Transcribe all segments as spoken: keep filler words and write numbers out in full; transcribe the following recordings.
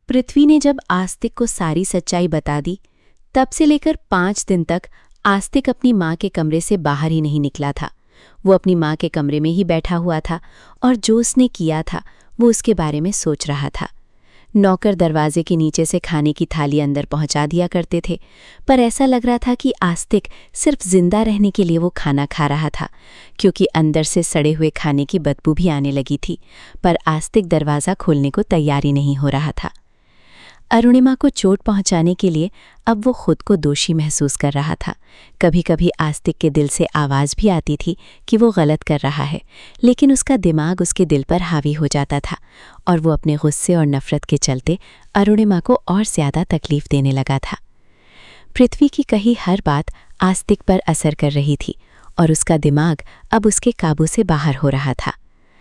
पृथ्वी ने जब आस्तिक को सारी सच्चाई बता दी, तब से लेकर पाँच दिन तक आस्तिक अपनी माँ के कमरे से बाहर ही नहीं निकला था। वो अपनी माँ के कमरे में ही बैठा हुआ था और जो उसने किया था वो उसके बारे में सोच रहा था। नौकर दरवाजे के नीचे से खाने की थाली अंदर पहुंचा दिया करते थे, पर ऐसा लग रहा था कि आस्तिक सिर्फ जिंदा रहने के लिए वो खाना खा रहा था, क्योंकि अंदर से सड़े हुए खाने की बदबू भी आने लगी थी। पर आस्तिक दरवाज़ा खोलने को तैयार ही नहीं हो रहा था। अरुणिमा को चोट पहुंचाने के लिए अब वो खुद को दोषी महसूस कर रहा था। कभी कभी आस्तिक के दिल से आवाज़ भी आती थी कि वो गलत कर रहा है, लेकिन उसका दिमाग उसके दिल पर हावी हो जाता था और वो अपने गुस्से और नफ़रत के चलते अरुणिमा को और ज़्यादा तकलीफ़ देने लगा था। पृथ्वी की कही हर बात आस्तिक पर असर कर रही थी और उसका दिमाग अब उसके काबू से बाहर हो रहा था।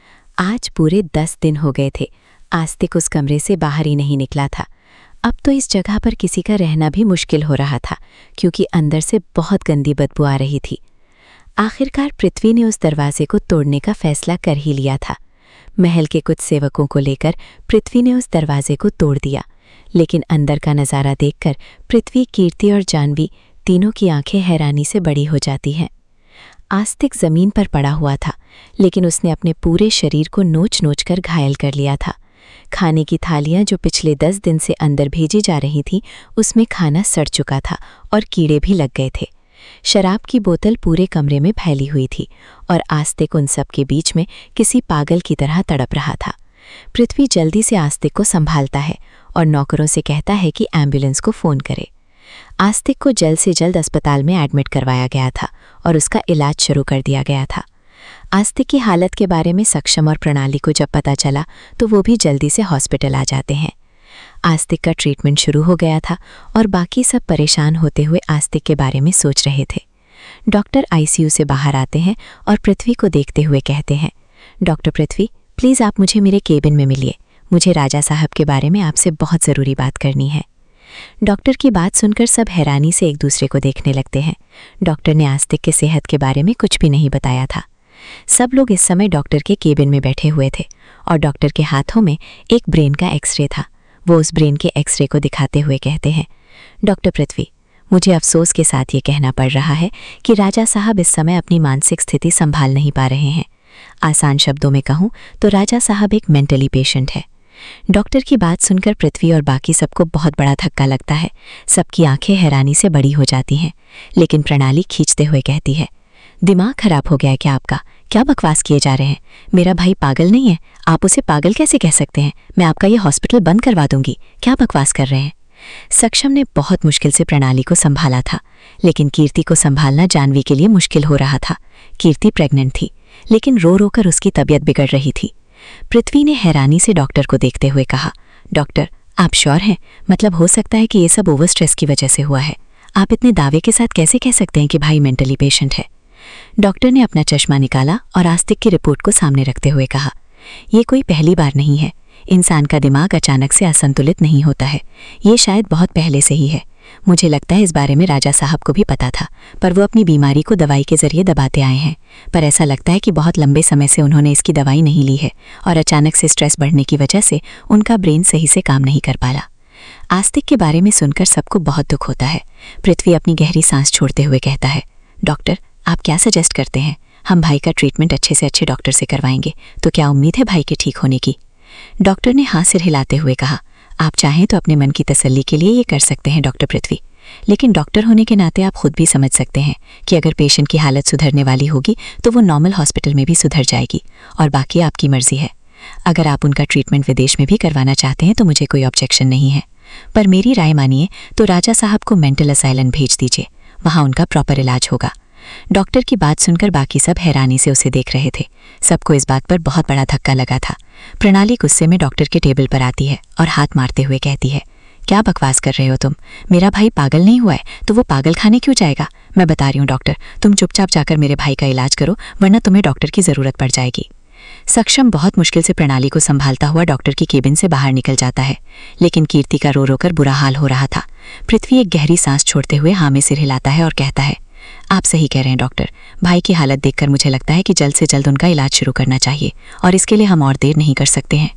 आज पूरे दस दिन हो गए थे आस्तिक उस कमरे से बाहर ही नहीं निकला था। अब तो इस जगह पर किसी का रहना भी मुश्किल हो रहा था, क्योंकि अंदर से बहुत गंदी बदबू आ रही थी। आखिरकार पृथ्वी ने उस दरवाजे को तोड़ने का फैसला कर ही लिया था। महल के कुछ सेवकों को लेकर पृथ्वी ने उस दरवाजे को तोड़ दिया, लेकिन अंदर का नज़ारा देखकर पृथ्वी, कीर्ति और जानवी तीनों की आंखें हैरानी से बड़ी हो जाती हैं। आस्तिक ज़मीन पर पड़ा हुआ था, लेकिन उसने अपने पूरे शरीर को नोच नोच कर घायल कर लिया था। खाने की थालियां जो पिछले दस दिन से अंदर भेजी जा रही थीं, उसमें खाना सड़ चुका था और कीड़े भी लग गए थे। शराब की बोतल पूरे कमरे में फैली हुई थी और आस्तिक उन सब के बीच में किसी पागल की तरह तड़प रहा था। पृथ्वी जल्दी से आस्तिक को संभालता है और नौकरों से कहता है कि एम्बुलेंस को फ़ोन करे। आस्तिक को जल्द से जल्द अस्पताल में एडमिट करवाया गया था और उसका इलाज शुरू कर दिया गया था। आस्तिक की हालत के बारे में सक्षम और प्रणाली को जब पता चला तो वो भी जल्दी से हॉस्पिटल आ जाते हैं। आस्तिक का ट्रीटमेंट शुरू हो गया था और बाकी सब परेशान होते हुए आस्तिक के बारे में सोच रहे थे। डॉक्टर आईसीयू से बाहर आते हैं और पृथ्वी को देखते हुए कहते हैं, डॉक्टर पृथ्वी, प्लीज़ आप मुझे मेरे केबिन में मिलिए। मुझे राजा साहब के बारे में आपसे बहुत ज़रूरी बात करनी है। डॉक्टर की बात सुनकर सब हैरानी से एक दूसरे को देखने लगते हैं। डॉक्टर ने आस्तिक के सेहत के बारे में कुछ भी नहीं बताया था। सब लोग इस समय डॉक्टर के केबिन में बैठे हुए थे और डॉक्टर के हाथों में एक ब्रेन का एक्सरे था। वो उस ब्रेन के एक्सरे को दिखाते हुए कहते हैं, डॉक्टर पृथ्वी, मुझे अफसोस के साथ ये कहना पड़ रहा है कि राजा साहब इस समय अपनी मानसिक स्थिति संभाल नहीं पा रहे हैं। आसान शब्दों में कहूँ तो राजा साहब एक मेंटली पेशेंट है। डॉक्टर की बात सुनकर पृथ्वी और बाकी सबको बहुत बड़ा धक्का लगता है। सबकी आंखें हैरानी से बड़ी हो जाती हैं, लेकिन प्रणाली खींचते हुए कहती है, दिमाग खराब हो गया है क्या आपका? क्या बकवास किए जा रहे हैं? मेरा भाई पागल नहीं है, आप उसे पागल कैसे कह सकते हैं? मैं आपका ये हॉस्पिटल बंद करवा दूंगी। क्या बकवास कर रहे हैं? सक्षम ने बहुत मुश्किल से प्रणाली को संभाला था, लेकिन कीर्ति को संभालना जानवी के लिए मुश्किल हो रहा था। कीर्ति प्रेग्नेंट थी, लेकिन रो रो कर उसकी तबीयत बिगड़ रही थी। पृथ्वी ने हैरानी से डॉक्टर को देखते हुए कहा, डॉक्टर, आप श्योर हैं? मतलब हो सकता है कि ये सब ओवर स्ट्रेस की वजह से हुआ है। आप इतने दावे के साथ कैसे कह सकते हैं कि भाई मेंटली पेशेंट है? डॉक्टर ने अपना चश्मा निकाला और आस्तिक की रिपोर्ट को सामने रखते हुए कहा, ये कोई पहली बार नहीं है। इंसान का दिमाग अचानक से असंतुलित नहीं होता है। ये शायद बहुत पहले से ही है। मुझे लगता है इस बारे में राजा साहब को भी पता था, पर वो अपनी बीमारी को दवाई के जरिए दबाते आए हैं। पर ऐसा लगता है कि बहुत लंबे समय से उन्होंने इसकी दवाई नहीं ली है और अचानक से स्ट्रेस बढ़ने की वजह से उनका ब्रेन सही से काम नहीं कर पाला। आस्तिक के बारे में सुनकर सबको बहुत दुख होता है। पृथ्वी अपनी गहरी सांस छोड़ते हुए कहता है, डॉक्टर, आप क्या सजेस्ट करते हैं? हम भाई का ट्रीटमेंट अच्छे से अच्छे डॉक्टर से करवाएंगे, तो क्या उम्मीद है भाई के ठीक होने की? डॉक्टर ने हाथ सिर हिलाते हुए कहा, आप चाहें तो अपने मन की तसल्ली के लिए ये कर सकते हैं डॉक्टर पृथ्वी, लेकिन डॉक्टर होने के नाते आप खुद भी समझ सकते हैं कि अगर पेशेंट की हालत सुधरने वाली होगी तो वो नॉर्मल हॉस्पिटल में भी सुधर जाएगी, और बाकी आपकी मर्जी है। अगर आप उनका ट्रीटमेंट विदेश में भी करवाना चाहते हैं तो मुझे कोई ऑब्जेक्शन नहीं है, पर मेरी राय मानिए तो राजा साहब को मेंटल असाइलम भेज दीजिए, वहाँ उनका प्रॉपर इलाज होगा। डॉक्टर की बात सुनकर बाकी सब हैरानी से उसे देख रहे थे। सबको इस बात पर बहुत बड़ा धक्का लगा था। प्रणाली गुस्से में डॉक्टर के टेबल पर आती है और हाथ मारते हुए कहती है, क्या बकवास कर रहे हो तुम? मेरा भाई पागल नहीं हुआ है तो वो पागल खाने क्यों जाएगा? मैं बता रही हूँ डॉक्टर, तुम चुपचाप जाकर मेरे भाई का इलाज करो, वरना तुम्हें डॉक्टर की ज़रूरत पड़ जाएगी। सक्षम बहुत मुश्किल से प्रणाली को संभालता हुआ डॉक्टर की केबिन से बाहर निकल जाता है, लेकिन कीर्ति का रो रो कर बुरा हाल हो रहा था। पृथ्वी एक गहरी सांस छोड़ते हुए हाँ में सिर हिलाता है और कहता है, आप सही कह रहे हैं डॉक्टर, भाई की हालत देखकर मुझे लगता है कि जल्द से जल्द उनका इलाज शुरू करना चाहिए और इसके लिए हम और देर नहीं कर सकते हैं।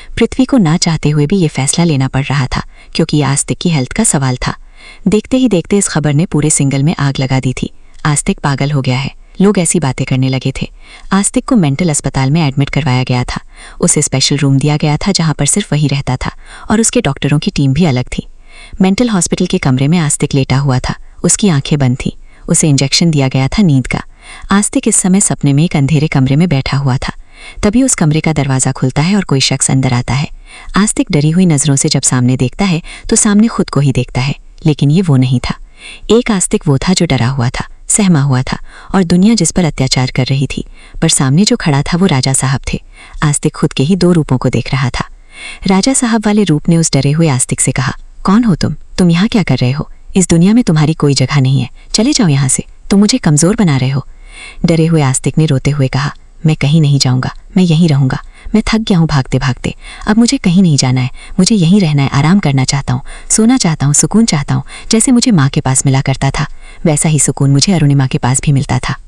पृथ्वी को ना चाहते हुए भी ये फैसला लेना पड़ रहा था, क्योंकि आस्तिक की हेल्थ का सवाल था। देखते ही देखते इस खबर ने पूरे सिंगल में आग लगा दी थी। आस्तिक पागल हो गया है, लोग ऐसी बातें करने लगे थे। आस्तिक को मेंटल अस्पताल में एडमिट करवाया गया था। उसे स्पेशल रूम दिया गया था जहां पर सिर्फ वही रहता था और उसके डॉक्टरों की टीम भी अलग थी। मेंटल हॉस्पिटल के कमरे में आस्तिक लेटा हुआ था। उसकी आंखें बंद थीं। उसे इंजेक्शन दिया गया था नींद का। आस्तिक इस समय सपने में एक अंधेरे कमरे में बैठा हुआ था। तभी उस कमरे का दरवाज़ा खुलता है और कोई शख्स अंदर आता है। आस्तिक डरी हुई नज़रों से जब सामने देखता है तो सामने खुद को ही देखता है, लेकिन ये वो नहीं था। एक आस्तिक वो था जो डरा हुआ था, सहमा हुआ था और दुनिया जिस पर अत्याचार कर रही थी, पर सामने जो खड़ा था वो राजा साहब थे। आस्तिक खुद के ही दो रूपों को देख रहा था। राजा साहब वाले रूप ने उस डरे हुए आस्तिक से कहा, कौन हो तुम? तुम यहाँ क्या कर रहे हो? इस दुनिया में तुम्हारी कोई जगह नहीं है, चले जाओ यहाँ से, तुम मुझे कमज़ोर बना रहे हो। डरे हुए आस्तिक ने रोते हुए कहा, मैं कहीं नहीं जाऊँगा, मैं यहीं रहूँगा। मैं थक गया हूँ भागते भागते, अब मुझे कहीं नहीं जाना है, मुझे यहीं रहना है, आराम करना चाहता हूँ, सोना चाहता हूँ, सुकून चाहता हूँ। जैसे मुझे माँ के पास मिला करता था, वैसा ही सुकून मुझे अरुणिमा के पास भी मिलता था।